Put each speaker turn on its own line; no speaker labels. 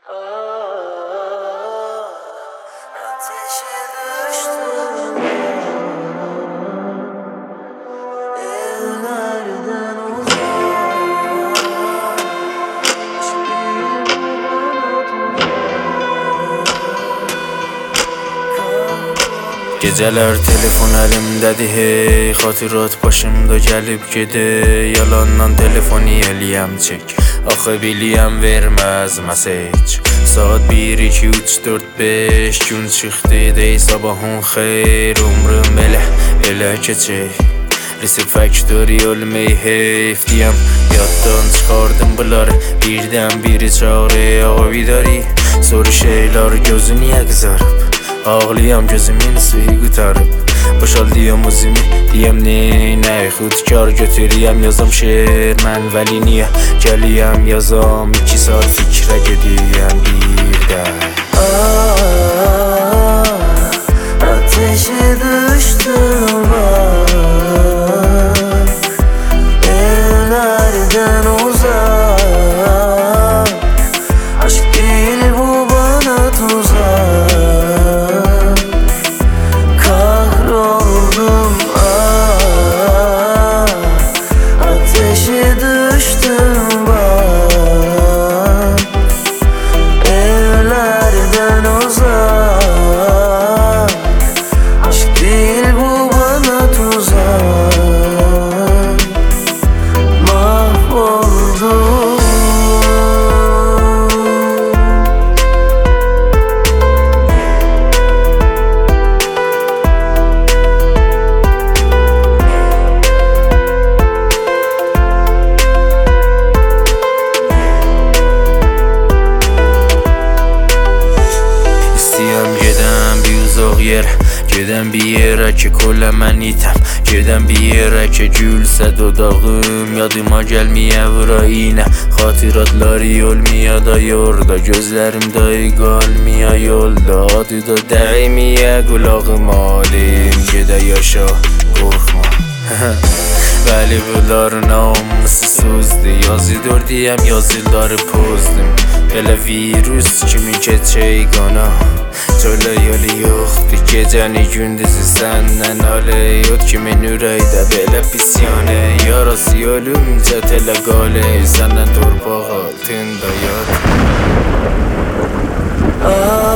Ateşe düştüm, evlerden uzak.
Geceler telefon elimdədir hey, xatirat başımda gəlib gedir. Yalandan telefonu eləyəm çək, axı biliyəm verməz mesaj. Saat 1, 2, 3, 4, 5 gün çıxdı dey sabahın xeyr. Umrum elə keçək, Reset Factory ölməyi heyf deyəm. Yaddan çıxardım bunları, birdən biri çağırır avidari. Soru şeyler gözü niyə qızarıb, ağlayam gözümün suyu qutarıb. Boşaldıyam özümü deyəm neynək, xudkar götürüyəm yazam şeir mən. Vəli niyə gəliyəm yazam, 2 saat fikrə gediyəm birdə.
Ateşe düştüm bak, evlerden uzak. Aşk değil bu bana tuzak. Kahroldum ateşe düştüm bak, evlerden uzak. Aşk değil bu bana tuzak. Mahvoldum.
Gedəm bir yerə ki kolə mən itəm, gedəm bir yerə ki gülsə dodağım. Yadıma gəlməyə vura iynə, xatiratları olmaya da yorda. Gözlərim dahi qalmaya yolda, adı da dəyməyə qulağım alim. Gedə yaşa, qorxma Bəli bunların namussuzdur. Yazıdır deyəm, yazıları pozdum. Elə virus kimi keçək qana, çölə yolu yoxdur. Gecəni gündüzü səndən aləyot kimin ürəkdə belə pis yanı. Yarası ölümcə tələ qalə, səndən torpaq altında yat.